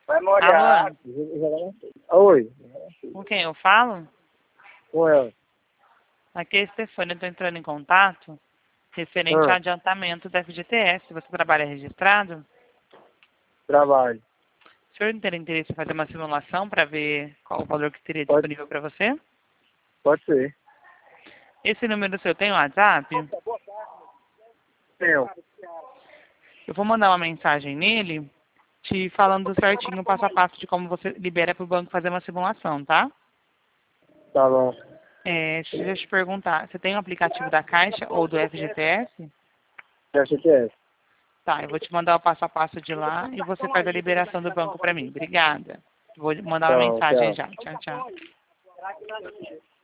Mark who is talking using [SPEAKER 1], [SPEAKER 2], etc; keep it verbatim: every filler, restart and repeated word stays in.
[SPEAKER 1] Vai molhar.
[SPEAKER 2] Alô? Oi.
[SPEAKER 1] Com quem eu falo?
[SPEAKER 2] Com ela.
[SPEAKER 1] Aqui é a Stefania, eu estou entrando em contato referente
[SPEAKER 2] Ah,
[SPEAKER 1] ao adiantamento da F G T S. Você trabalha registrado?
[SPEAKER 2] trabalho.
[SPEAKER 1] O senhor teria interesse em fazer uma simulação para ver qual o valor que teria
[SPEAKER 2] Pode,
[SPEAKER 1] disponível para você?
[SPEAKER 2] pode ser.
[SPEAKER 1] Esse número seu tem o WhatsApp?
[SPEAKER 2] Tenho.
[SPEAKER 1] Eu vou mandar uma mensagem nele te falando certinho, passo a passo de como você libera para o banco fazer uma simulação, tá?
[SPEAKER 2] Tá bom.
[SPEAKER 1] É, deixa eu te perguntar, você tem o aplicativo da Caixa ou do F G T S?
[SPEAKER 2] F G S.
[SPEAKER 1] Tá, eu vou te mandar o passo a passo de lá e você faz a liberação do banco para mim. Obrigada. Vou mandar uma
[SPEAKER 2] Então,
[SPEAKER 1] mensagem
[SPEAKER 2] tchau.
[SPEAKER 1] já. Tchau, tchau.